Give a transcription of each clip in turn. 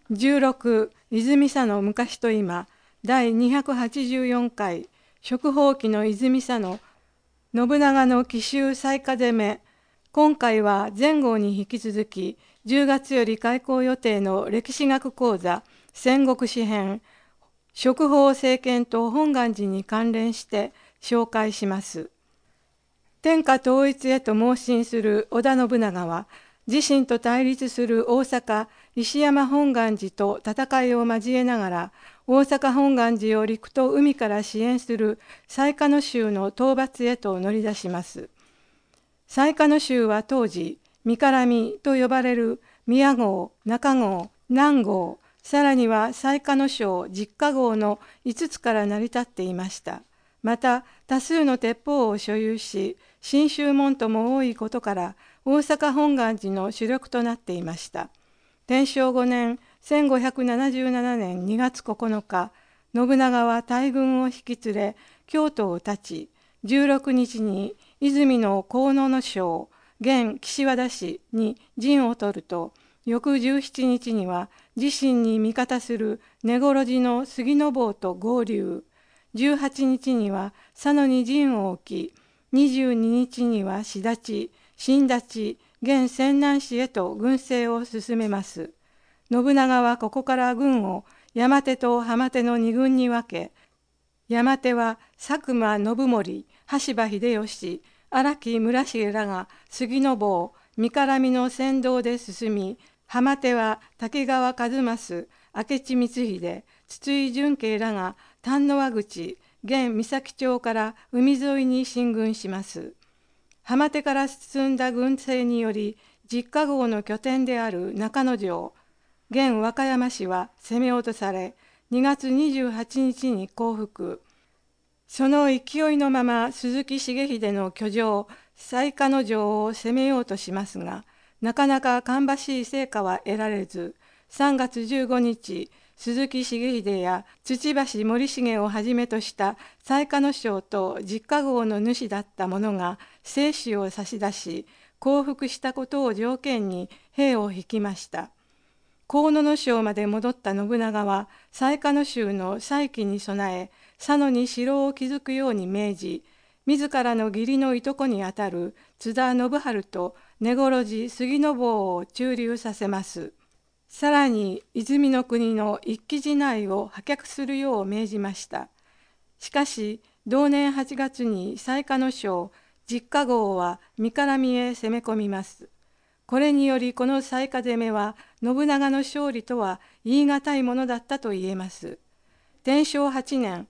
16泉佐野昔と今第284回食宝記の泉佐野信長の奇襲雑賀攻め。今回は前後に引き続き10月より開講予定の歴史学講座戦国史編食宝政権と本願寺に関連して紹介します。天下統一へと猛進する織田信長は自身と対立する大阪石山本願寺と戦いを交えながら大阪本願寺を陸と海から支援する雑賀の衆の討伐へと乗り出します。雑賀の衆は当時三絡みと呼ばれる宮郷、中郷、南郷、さらには雑賀の省実家郷の5つから成り立っていました。また多数の鉄砲を所有し信州門徒も多いことから大阪本願寺の主力となっていました。天正5年1577年2月9日、信長は大軍を引き連れ京都を立ち、16日に泉の河野省現岸和田市に陣を取ると、翌17日には自身に味方する根来寺の杉の坊と合流、18日には佐野に陣を置き、22日には志立、新立、現泉南市へと軍政を進めます。信長はここから軍を山手と浜手の2軍に分け、山手は佐久間信盛、羽柴秀吉、荒木村重らが杉の坊、三絡みの先導で進み、浜手は滝川一益、明智光秀、筒井淳慶らが丹野輪口、現三崎町から海沿いに進軍します。浜手から進んだ軍政により、実家郷の拠点である中之条、現和歌山市は攻め落とされ、2月28日に降伏。その勢いのまま鈴木重秀の居城、雑賀の城を攻めようとしますが、なかなか芳しい成果は得られず、3月15日、鈴木重秀や土橋森重をはじめとした雑賀の将と実家郷の主だった者が生死を差し出し、降伏したことを条件に兵を引きました。河野省まで戻った信長は雑賀の衆の再起に備え、佐野に城を築くように命じ、自らの義理のいとこにあたる津田信治と根来寺杉の坊を駐留させます。さらに泉の国の一騎寺内を破却するよう命じました。しかし同年8月に雑賀の省実家郷は三絡みへ攻め込みます。これによりこの雑賀攻めは信長の勝利とは言い難いものだったと言えます。天正8年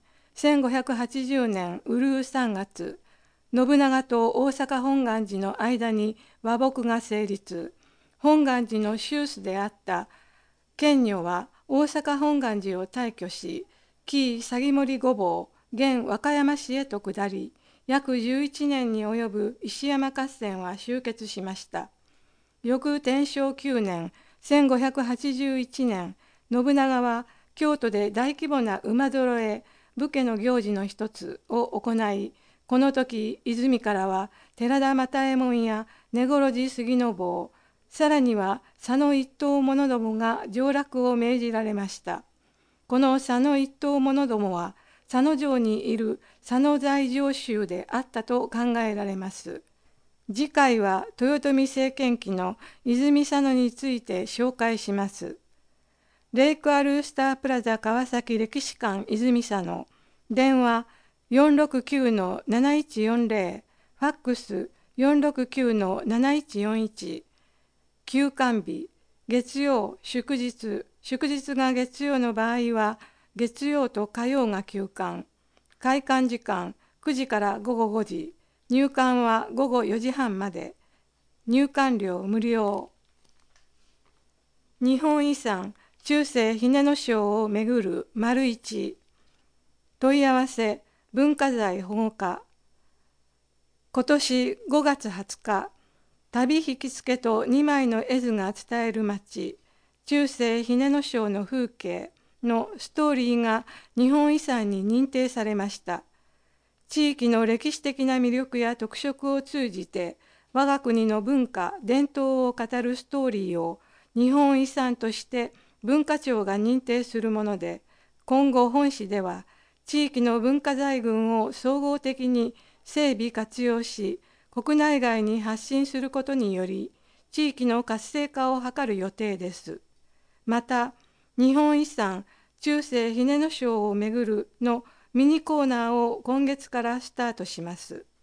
1580年閏3月、信長と大阪本願寺の間に和睦が成立。本願寺の宗主であった賢女は大阪本願寺を退去し、紀伊鷺森御坊現和歌山市へと下り、約11年に及ぶ石山合戦は終結しました。翌天正9年1581年、信長は京都で大規模な馬揃え武家の行事の一つを行い、この時泉からは寺田又右衛門や根来寺杉の坊、さらには佐野一党者どもが上洛を命じられました。この佐野一党者どもは佐野城にいる佐野在城衆であったと考えられます。次回は豊臣政権期の泉佐野について紹介します。レイクアルースタープラザ川崎歴史館泉佐野、電話469-7140、ファックス469-7141、休館日、月曜、祝日が月曜の場合は月曜と火曜が休館、開館時間9時から午後5時、入館は午後4時半まで。入館料無料。日本遺産中世ひねの省をめぐる丸一。問い合わせ文化財保護課。今年5月20日、旅引き付けと2枚の絵図が伝える町、中世ひねの省の風景のストーリーが日本遺産に認定されました。地域の歴史的な魅力や特色を通じて我が国の文化・伝統を語るストーリーを日本遺産として文化庁が認定するもので、今後本市では地域の文化財群を総合的に整備活用し、国内外に発信することにより、地域の活性化を図る予定です。また、日本遺産中世ひねの章をめぐるのミニコーナーを今月からスタートします。